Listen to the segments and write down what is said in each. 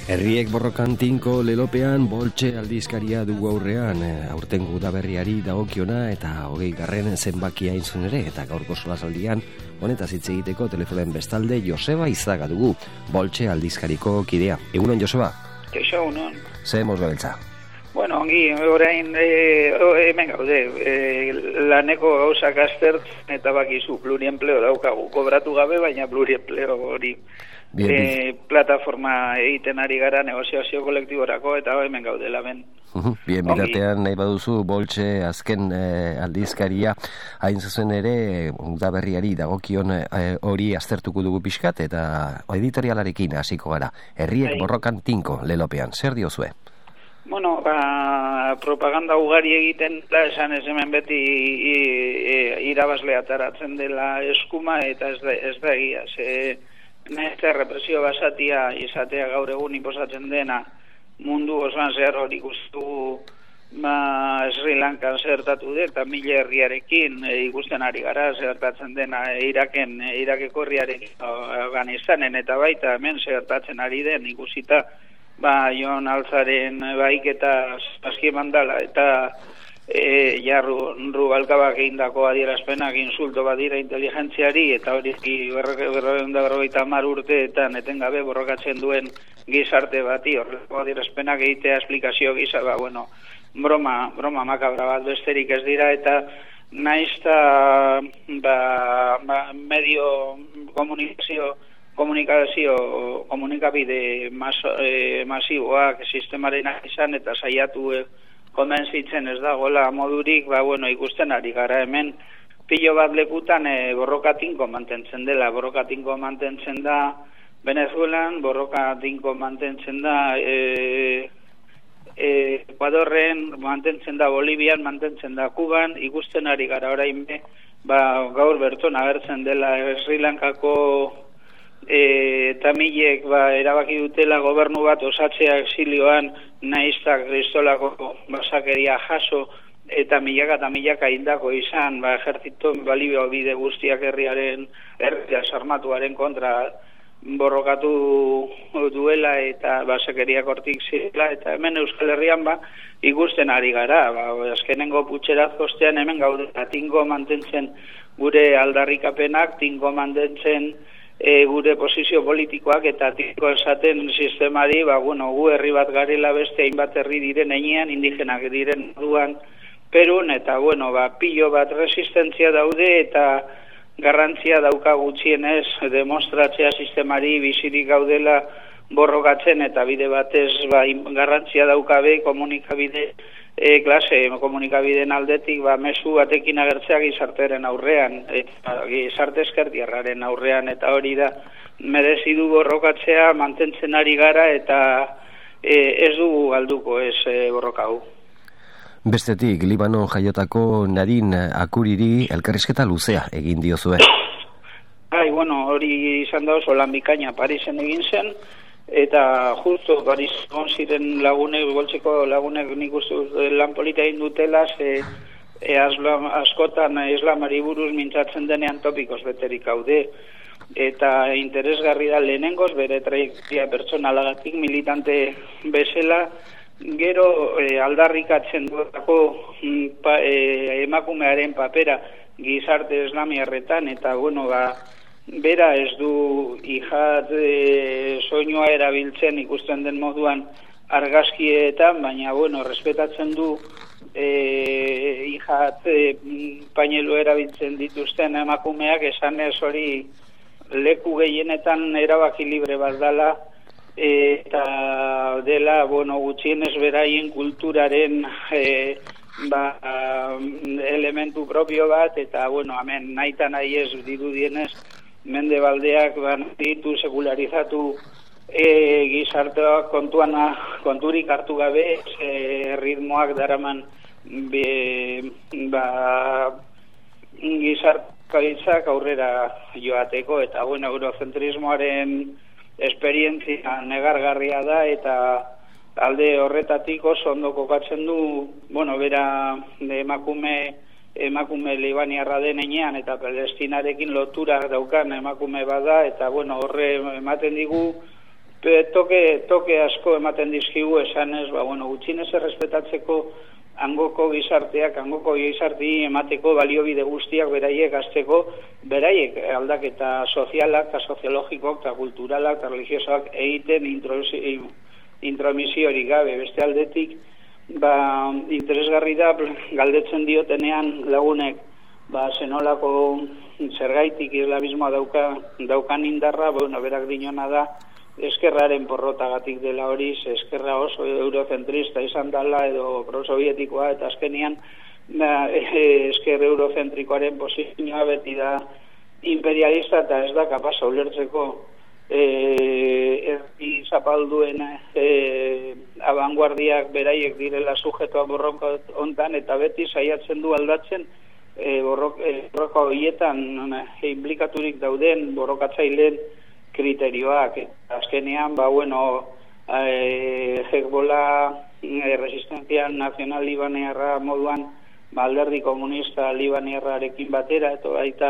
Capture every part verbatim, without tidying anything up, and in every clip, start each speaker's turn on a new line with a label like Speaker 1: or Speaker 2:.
Speaker 1: Herriek borrokan tinko lelopean boltxe aldizkaria dugu aurrean, aurten gudaberriari dagokiona eta hogei garren zenbakia intzun ere, eta gaurko solasaldian honetaz hitz egiteko telefonen bestalde Joseba Izaga dugu, boltxe aldizkariko kidea. Egunon, Joseba?
Speaker 2: Keixo, egunon.
Speaker 1: Ze mos gabiltza?
Speaker 2: Bueno, ongi, orain e, hemen gaude, e, laneko gauzak aztertzen eta bakizu pluriempleo daukagu, kobratu gabe, baina pluriempleo hori
Speaker 1: Bien,
Speaker 2: e, plataforma egiten ari gara negoziazio kolektiborako eta hemen gaude lamen.
Speaker 1: Bien, biratean nahi baduzu boltxe azken eh, aldizkaria hain zuzen ere udaberriari dagokion eh, hori aztertuko dugu pixkat eta editorialarekin hasiko gara. Herriek Hai. borrokan tinko lelopean, zer diozue?
Speaker 2: Bueno, ba, propaganda ugari egiten da, esan ez hemen beti i, i, irabazle ataratzen dela eskuma eta ez da, ez da egia. Ze, nahizte represio basatia izatea gaur egun inposatzen dena mundu osoan zehar hori ikustu ba, Sri Lankan zertatu dut, eta mila herriarekin e, ikusten ari gara zertatzen dena e, Iraken, e, Irakeko herriarekin Afganistanen eta baita hemen zertatzen ari den ikusita ba, Jon Altzaren baiketa aski mandala eta e, jarru Rubalcabak egindako adierazpenak insulto badira inteligentziari eta hori berrehun eta berrogeita hamar urteetan etengabe borrokatzen duen gizarte bati horreko adierazpenak egitea esplikazio gisa, ba, bueno, broma, broma makabra bat besterik ez dira eta naizta ba, ba, medio komunikazio komunikazio komunikabide mas, e, masiboak sistemaren izan eta saiatu e, konbentzitzen ez dagoela modurik, ba, bueno, ikusten ari gara hemen pilo bat lekutan e, borrokatinko mantentzen dela, borrokatinko mantentzen da Venezuelan, borrokatinko mantentzen da e, e, Ecuadorren, mantentzen da Bolivian, mantentzen da Kuban, ikusten ari gara orain be, ba, gaur berton agertzen dela Sri Lankako e, tamilek ba, erabaki dutela gobernu bat osatzea exilioan naizta kristolako basakeria jaso eta milaka eta milaka hildako izan ba, ejertzito balibio bide guztiak herriaren herria sarmatuaren kontra borrokatu duela eta basakeriak hortik zirela eta hemen Euskal Herrian ba, ikusten ari gara ba, azkenengo putxeraz kostean hemen gaude tinko mantentzen gure aldarrikapenak, tinko mantentzen E, gure posizio politikoak eta tinko esaten sistemari, ba, bueno, gu herri bat garela beste hainbat herri diren einean, indigenak diren duan Perun, eta bueno, ba, pilo bat resistentzia daude eta garrantzia dauka gutxienez demostratzea sistemari bizirik gaudela borrokatzen eta bide batez ba, garrantzia daukabe komunikabide E, klase komunikabideen aldetik ba, mezu batekin agertzea gizarteren aurrean eta gizarte eskertiarraren aurrean eta hori da merezi du borrokatzea mantentzen ari gara eta e, ez dugu galduko ez e, borroka hau.
Speaker 1: Bestetik, Libanon jaiotako Nadine Akuriri elkarrizketa luzea egin diozue.
Speaker 2: Ai, bueno, hori izan da oso lan bikaina Parisen egin zen eta justo Paris on ziren lagunek, boltseko lagunek nik uste lan polita egin dutela ze e, aslam, askotan islamari buruz mintzatzen denean topikoz beterik haude eta interesgarri da lehenengoz bere traiektoria pertsonalagatik militante bezala gero e, aldarrikatzen duelako pa, e, emakumearen papera gizarte islamiarretan eta bueno ba bera ez du ijat e, soinua erabiltzen ikusten den moduan argazkietan, baina bueno, respetatzen du e, ijat e, pañelu erabiltzen dituzten emakumeak esanez hori leku gehienetan erabaki libre bat dela e, eta dela, bueno, gutxienez beraien kulturaren e, ba, elementu propio bat eta bueno, hemen naita nahi ez dirudienez Mendebaldeak ban ditu sekularizatu e, gizarteak kontuan konturik hartu gabe e, ritmoak daraman be, ba, gizartaitzak aurrera joateko eta bueno, eurocentrismoaren esperientzia negargarria da eta alde horretatik oso ondo kokatzen du bueno, bera emakume emakume libaniarra den enean eta Palestinarekin lotura daukan emakume bada eta bueno, horre ematen digu toke, toke asko ematen dizkigu esanez, ba, bueno, gutxinez errespetatzeko hangoko gizarteak, hangoko gizarti emateko baliobide guztiak beraiek azteko, beraiek aldaketa sozialak, eta soziologikoak, eta kulturalak, eta religiosoak egiten intromisiorik gabe, beste aldetik, ba, interesgarri da galdetzen diotenean lagunek, ba, zenolako zergaitik islamismoa dauka, daukan indarra, bueno, berak dinona da, eskerraren porrotagatik dela hori, eskerra oso eurocentrista izan dela edo prosovietikoa, eta azkenian ba, esker eurocentrikoaren posizioa beti da imperialista eta ez da kapaz ulertzeko erdi zapalduen e, abanguardiak beraiek direla sujetoa borroka hontan, eta beti saiatzen du aldatzen e, borroka, e, borroka horietan e, implikaturik dauden borrokatzaileen kriterioak. Azkenean, ba, bueno, eh, Hezbollah, eh, Resistentzia Nazional Libanearra moduan, ba, alderdi komunista Libanearrarekin batera, eta baita,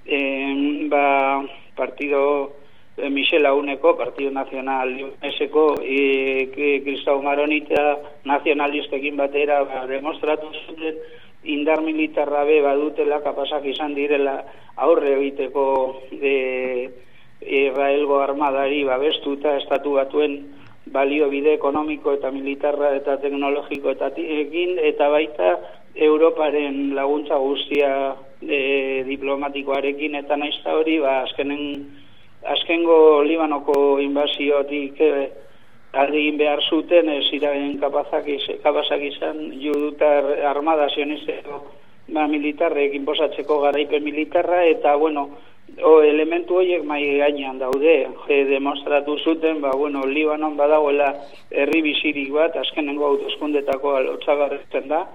Speaker 2: eh, ba, partido eh, Michel Aouneko, Partido Nacional Libaneseko, eh, Kristau Maronita nazionalistekin batera, ba, demostratu zuten indar militarra be badutela, kapasak izan direla aurre egiteko eh, Israelgo armadari babestuta estatu batuen baliobide ekonomiko eta militarra eta teknologiko eta egin, eta baita Europaren laguntza guztia e, diplomatikoarekin, eta naizta hori, ba, azkenen, azkengo Libanoko invasiotik e, aldegin behar zuten, ez iragen kapazak, kapazak izan judutar armada sionisteko ba, militarrek inposatzeko garaipen militarra, eta, bueno, o elementu horiek mai gainean daude, e, demostratu zuten, ba, bueno, Libanon badagoela herri bizirik bat, azkenengo hauteskundetako lotsagarretzen da,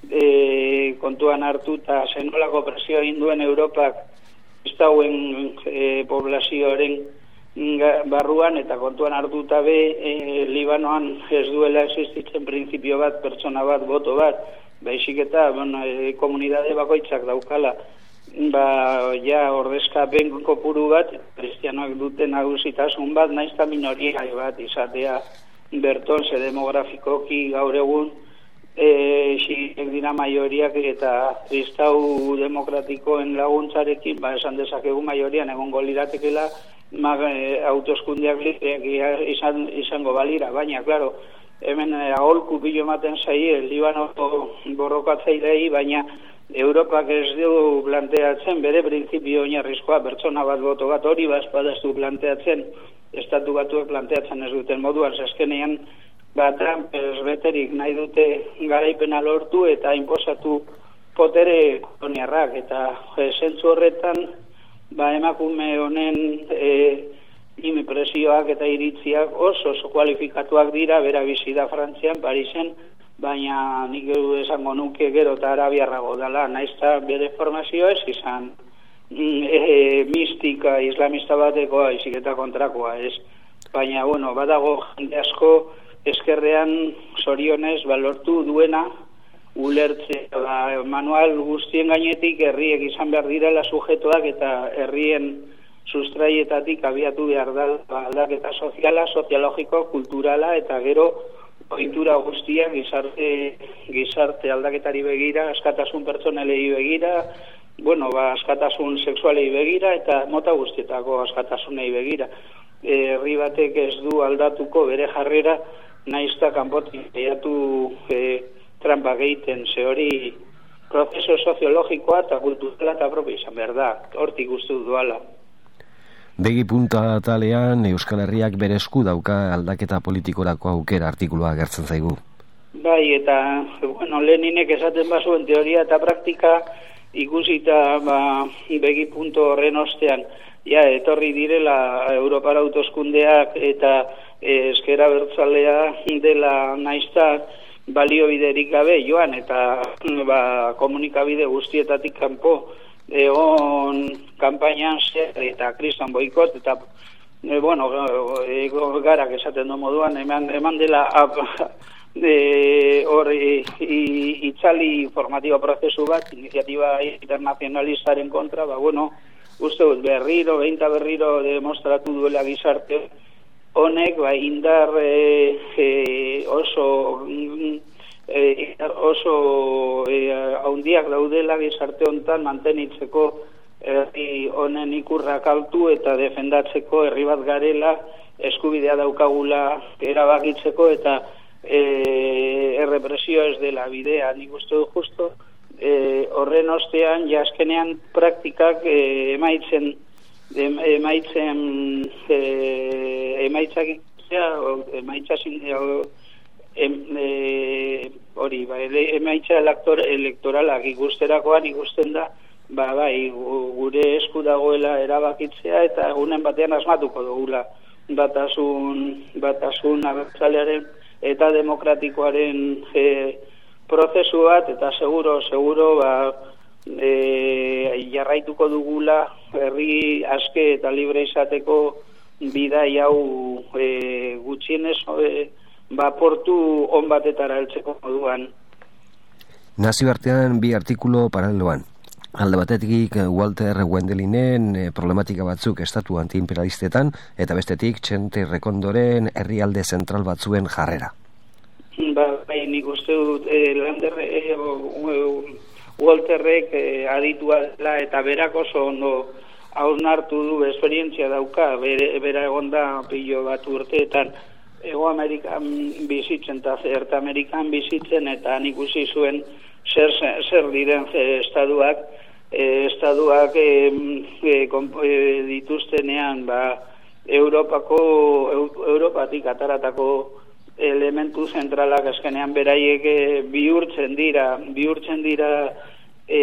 Speaker 2: e, kontuan hartu eta zenolako presioa induen Europak ez dauen e, poblazioaren barruan, eta kontuan hartuta be e, Libanoan ez duela existitzen printzipio bat, pertsona bat, boto bat, baizik eta bueno, e, komunidade bakoitzak daukala ba, ja, ordezkapen kopuru bat, kristianoak duten nagusitasun bat, naizta minoria bat izatea berton, ze demografikoki gaur egun e, xilek dira maioriak, eta kristau demokratikoen laguntzarekin, ba, esan dezakegu maiorian egongo liratekela ma, e, autoskundiak izan, izango balira, baina, klaro, hemen e, aholku bilo ematen zaie Libanoko borrokatzailei, baina Europak ez du planteatzen bere printzipio oinarrizkoa, pertsona bat boto bat, hori bazpada ez du planteatzen, estatu batuek planteatzen ez duten moduan, azkenean ba, Trump ez beterik nahi dute garaipena lortu eta inposatu potere koloniarrak, eta e, zentzu horretan ba, emakume honen e, impresioak eta iritziak oso oso kualifikatuak dira, bera bizi da Frantzian, Parisen, baina nik esango nuke gero eta arabiarrago dela, naizta bere formazioa ez izan e, mistika islamista batekoa, izik eta kontrakoa ez, baina bueno, badago jende asko eskerrean zorionez balortu duena ulertze, ba, manual guztien gainetik herriek izan behar direla sujetoak, eta herrien sustraietatik abiatu behar da aldaketa soziala, soziologiko, kulturala, eta gero ohitura guztiak gizarte, gizarte aldaketari begira, askatasun pertsonalei begira, bueno, ba, askatasun sexualei begira, eta mota guztietako askatasunei begira. E, herri batek ez du aldatuko bere jarrera, naizta kanpotik behiatu e, trampak egiten, ze hori prozeso soziologikoa eta kulturala eta propio izan behar da, hortik uste duala.
Speaker 1: Begi punta talean Euskal Herriak bere esku dauka aldaketa politikorako aukera artikulua agertzen zaigu.
Speaker 2: Bai, eta bueno, Leninek esaten bazuen teoria eta praktika ikusita ba, begi punto horren ostean, ja, etorri direla Europara autoskundeak eta e, eskera bertzalea dela naizta baliobiderik gabe joan, eta ba, komunikabide guztietatik kanpo egon kampainan zer eta kriston boikot, eta e, bueno, e, garak esaten du moduan, eman, eman dela hor e, itzali informatibo prozesu bat, iniziatiba internazionalistaren kontra, ba bueno, uste dut berriro, behinta berriro demostratu duela gizarte honek ba, indar e, e, oso e, oso e, haundiak daudela gizarte hontan mantenitzeko herri honen ikurrak altu eta defendatzeko herri bat garela, eskubidea daukagula erabakitzeko eta e, errepresio ez dela bidea, nik uste du justo e, horren ostean jaskenean praktikak e, emaitzen emaitzen e, emaitzak emaitzak em, e, hori ba, emaitza elektoralak ikusterakoan ikusten da ba, bai, gure esku dagoela erabakitzea eta egunen batean asmatuko dugula batasun batasun abertzalearen eta demokratikoaren e, prozesu bat eta seguro, seguro ba, e, jarraituko dugula herri aske eta libre izateko bidai hau e, gutxienez e, ba, portu on batetara heltzeko moduan.
Speaker 1: Nazioartean bi artikulu paraleloan. Alde batetik Walter Wendelinen e, problematika batzuk estatu antiimperialistetan eta bestetik Txente Rekondoren herrialde zentral batzuen jarrera.
Speaker 2: Ba, bai, nik uste dut e, Lander e, Walterrek e, aditua dela eta berak oso ondo hausnartu du, esperientzia dauka, bere, bera egonda pilo bat urteetan Ego Amerikan bizitzen eta Erta Amerikan bizitzen eta nik ikusi zuen zer, zer diren estaduak, e, estaduak e, e, e, dituztenean ba, Europako, Europatik ataratako elementu zentralak azkenean beraiek e, bihurtzen dira, bihurtzen dira e,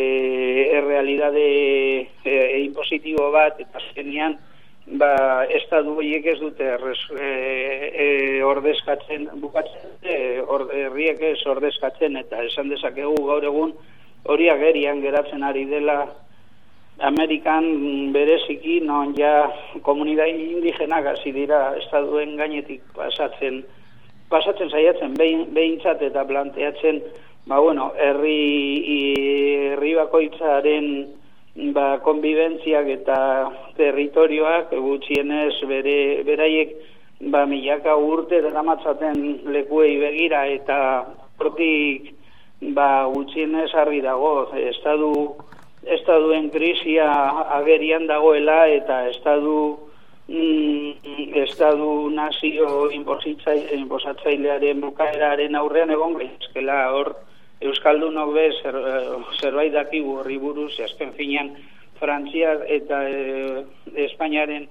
Speaker 2: errealidade e, impositibo bat eta azkenean ba, estadu horiek ez dute errez, e, e, ordezkatzen, bukatzen, e, herriek ez ordezkatzen eta esan dezakegu gaur egun hori agerian geratzen ari dela Amerikan bereziki non ja komunidade indigenak hasi dira estaduen gainetik pasatzen pasatzen saiatzen behintzat eta planteatzen ba bueno, herri herri bakoitzaren ba konbibentziak eta territorioak gutxienez bere beraiek ba milaka urte daramatzaten lekuei begira eta hortik ba gutxienez argi dago estadu estaduen krisia agerian dagoela eta estadu mm, estadu nazio inposatzailearen bukaeraren aurrean egon gaizkela hor euskaldunok be zer, zerbait dakigu horri buruz azken finean Frantzia eta e, Espainiaren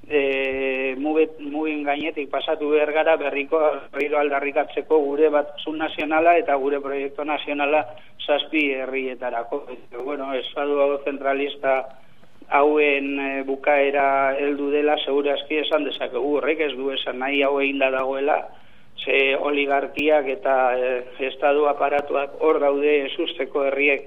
Speaker 2: e, mugin gainetik pasatu behar gara berriko berriro aldarrikatzeko gure batasun nazionala eta gure proiektu nazionala zazpi herrietarako. Bueno, estadu zentralista hauen e, bukaera heldu dela segurazki esan dezakegu horrek ez du esan nahi hau egin da dagoela ze oligarkiak eta e, estadu aparatuak hor daude susteko herriek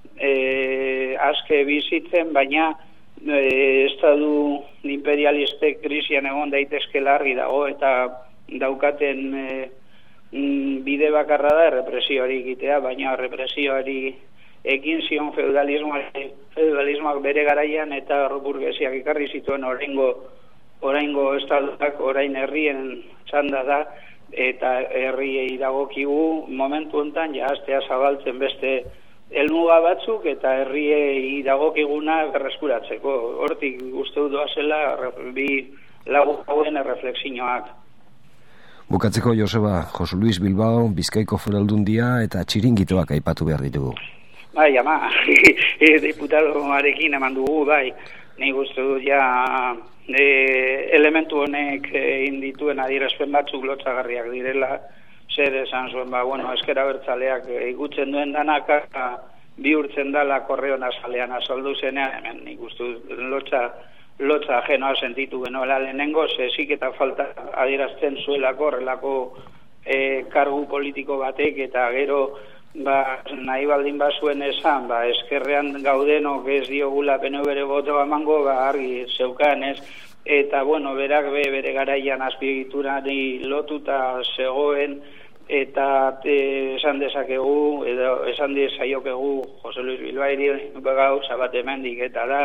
Speaker 2: e, aske bizitzen, baina e, estadu imperialistek krisian egon daitezkela argi dago eta daukaten e, bide bakarra da represioari egitea, baina represioari ekin zion feudalismoak, feudalismoak bere garaian eta burgesiak ekarri zituen oraingo oraingo estaduak orain herrien txanda da eta herriei dagokigu momentu hontan ja astea zabaltzen beste helmuga batzuk eta herriei dagokiguna berreskuratzeko. Hortik uste dut doazela bi lagun erreflexioak.
Speaker 1: Bukatzeko, Joseba, Jose Luis Bilbao, Bizkaiko Foru Aldundia eta txiringitoak aipatu behar ditugu.
Speaker 2: Bai, ama, diputadoarekin eman dugu, bai, nik uste dut ja e, elementu honek egin dituen adierazpen batzuk lotsagarriak direla, zer esan zuen, ba, bueno, ezker abertzaleak ikutzen duen danaka bihurtzen dala korreon azalean azaldu zenean, hemen nik uste dut lotsa lotza ajenoa sentitu genuela lehenengo, zezik eta falta adierazten zuelako horrelako e, kargu politiko batek eta gero ba, nahi baldin bazuen esan, ba, eskerrean gaudenok ez diogula P N V bere botoa emango, ba, argi zeukan ez, eta bueno, berak be, bere garaian azpiegiturari lotuta zegoen eta e, esan dezakegu edo esan dezaiokegu Jose Luis Bilbairi gauza bat hemendik eta da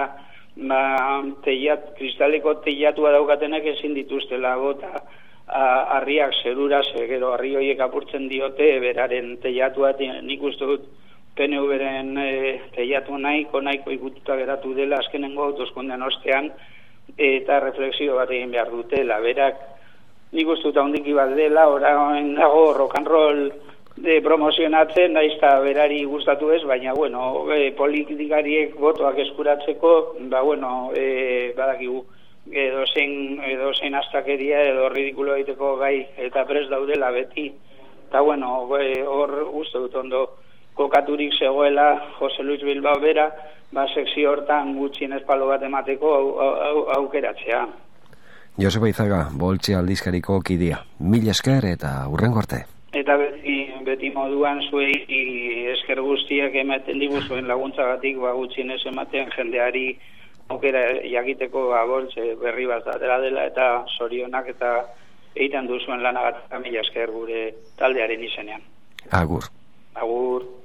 Speaker 2: ba, teiat, kristaleko teiatua daukatenek ezin dituztela bota harriak zerura, gero harri horiek apurtzen diote beraren teiatua. Nik uste dut P N V-ren e, teiatu nahiko, nahiko ikututa geratu dela azkenengo hauteskundean ostean, eta refleksio bat egin behar dutela. Berak, nik uste dut handiki bat dela, orain dago rock and roll de promozionatzen, naizta berari gustatu ez, baina, bueno, e, politikariek botoak eskuratzeko, ba, bueno, e, badakigu, edo zein, edo zein astakeria, edo ridikulo egiteko gai, eta prest daudela beti, eta, bueno, e, hor uste dut ondo kokaturik zegoela Jose Luis Bilbao bera, ba, sekzio hortan gutxien espalo bat emateko au, au, au, aukeratzea.
Speaker 1: Joseba Izaga, Boltxe aldizkariko kidea. Mil esker eta hurrengo arte.
Speaker 2: Eta beti, beti moduan zuei esker guztiak ematen diguzuen laguntzagatik, ba, gutxien ez ematen jendeari aukera jakiteko ba, Boltxe berri bat atera dela, eta zorionak eta egiten duzuen lanagatik mila esker gure taldearen izenean.
Speaker 1: Agur.
Speaker 2: Agur.